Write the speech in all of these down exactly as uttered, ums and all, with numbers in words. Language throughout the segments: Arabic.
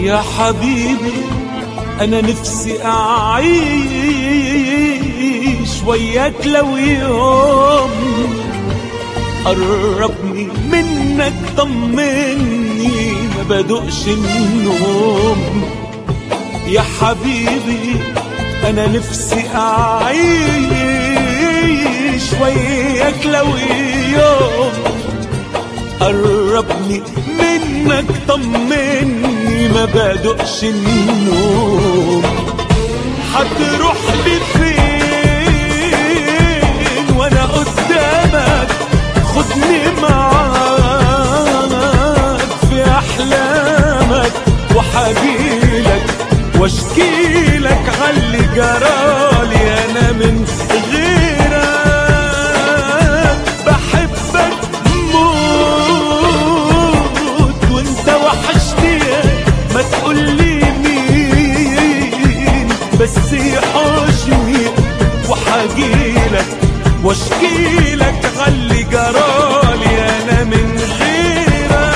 يا حبيبي أنا نفسي أعيش وياك لو يوم، قربني منك طمني ما بدقش النوم. يا حبيبي أنا نفسي أعيش وياك لو يوم، قربني منك طمني ما بدقش النوم. هتروح لي فين وانا قدامك، خدني معاك في احلامك، وحجيلك واشكيلك عاللي جرالي انا من غيرك. بحبك موت وانت وحشني، ما تقولي مين بس يحوشني، وحجيلك واشكيلك عاللي جرالي انا من غيرك.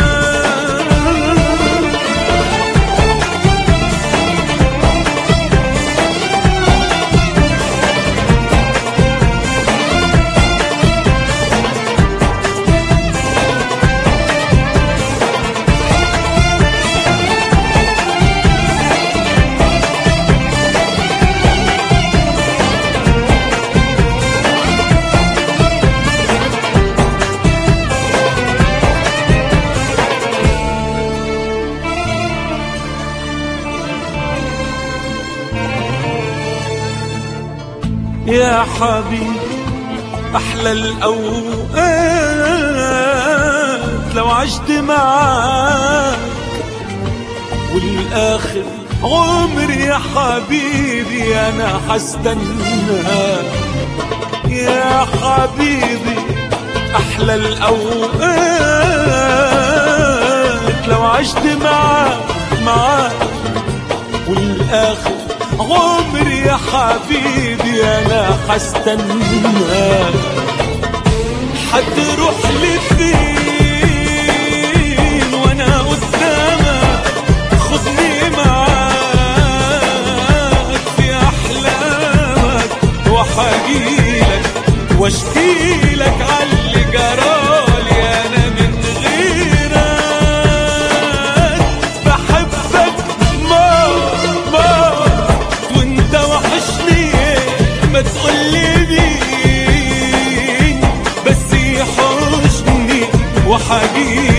يا حبيبي أحلى الأوقات لو عشت معاك، والآخر عمري يا حبيبي أنا هستناك. يا حبيبي أحلى الأوقات لو عشت معاك معاك، والآخر عمري يا حبيبي أنا هستناك. هتروح لي فين وأنا قدامك، خدني معاك في أحلامك، وحجيلك واشكيلك عاللي جرالي أنا من غيرك. بحبك موت وانت وحشني، ما تقولي مين بس يحوشني، وحجيلك